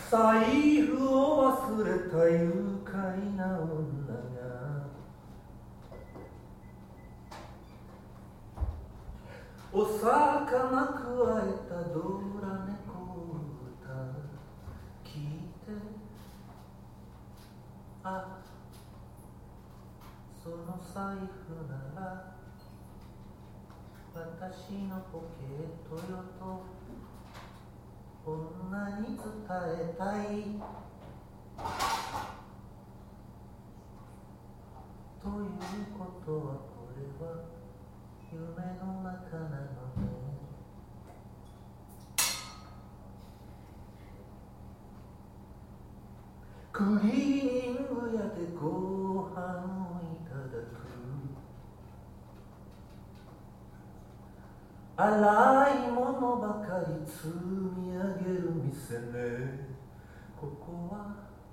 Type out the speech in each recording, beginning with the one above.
財布を忘れた愉快な女がお魚くわえたドラ猫歌聞いて、あ、その財布なら私のポケットよと女に伝えたいということは、これは夢の中なのね。クリーニング屋でご飯をいただく、洗い物ばかり積み上げる店ね。ここは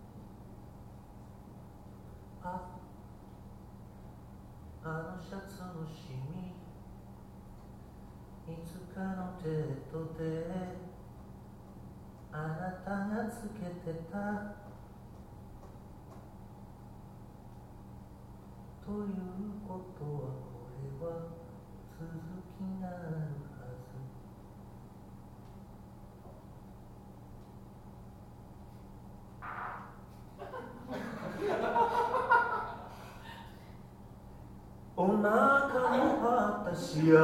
あのシャツのシミ、いつかのデートであなたがつけてたということは、これは続きがあるはず。お腹の私歩いてると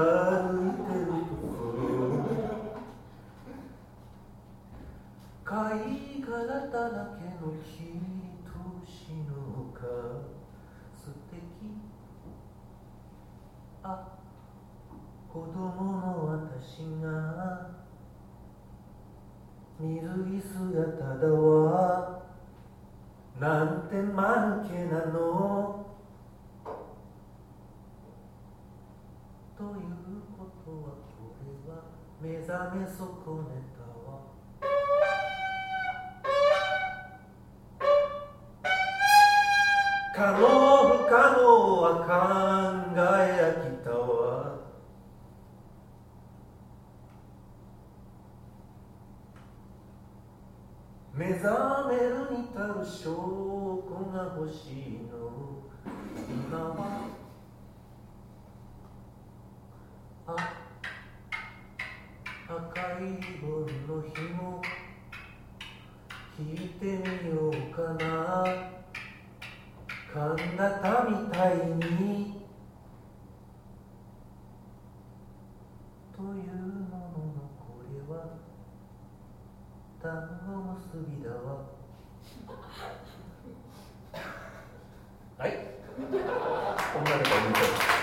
貝殻だらけの君としのか素敵。あ、子供の私が水着姿だわ、なんて間抜けなの。ということは、これは目覚め損ねたわ。可能不可能は考え飽きたわ。目覚めるに足る証拠が欲しいの。今は赤いリボンの紐引いてみようかな。神田みたいにというものの、これは単語結びだわ。はい、こんなのが言うと